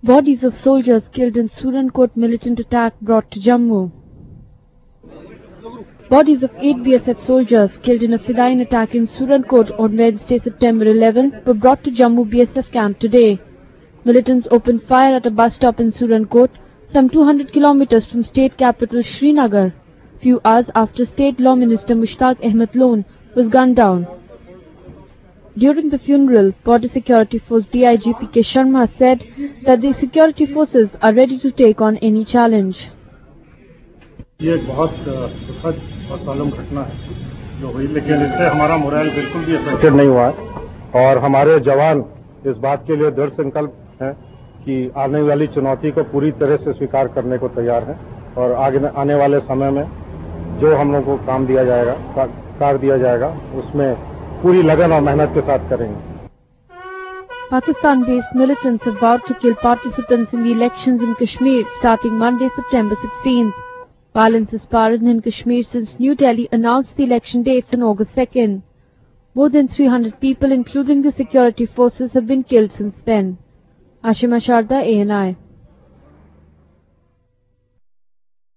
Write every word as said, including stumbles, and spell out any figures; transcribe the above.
Bodies of soldiers killed in Surankot militant attack brought to Jammu. Bodies of eight B S F soldiers killed in a feline attack in Surankot on Wednesday, September eleventh were brought to Jammu B S F camp today. Militants opened fire at a bus stop in Surankot, some two hundred kilometers from state capital Srinagar, few hours after State Law Minister Mushtaq Ahmed Lone was gunned down. During the funeral, Border Security Force D I G P K Sharma said that the security forces are ready to take on any challenge. ये एक बहुत दुखद और सोलम घटना है जो हुई, लेकिन इससे हमारा मोरल बिल्कुल भी अफेक्टेड नहीं हुआ है और हमारे जवान इस बात के लिए दृढ़ संकल्प हैं कि आने वाली चुनौती को पूरी तरह से स्वीकार करने को तैयार हैं और आगे आने वाले समय में जो हम लोगों को काम दिया जाएगा, कार्य दिया जाएगा, उसमें पूरी लगन और मेहनत के साथ करेंगे. Pakistan-based militants have vowed to kill participants in the elections in Kashmir starting Monday, September sixteenth. Violence has spiraled in Kashmir since New Delhi announced the election dates on August second. More than three hundred people, including the security forces, have been killed since then. Ashima Sharda, A N I.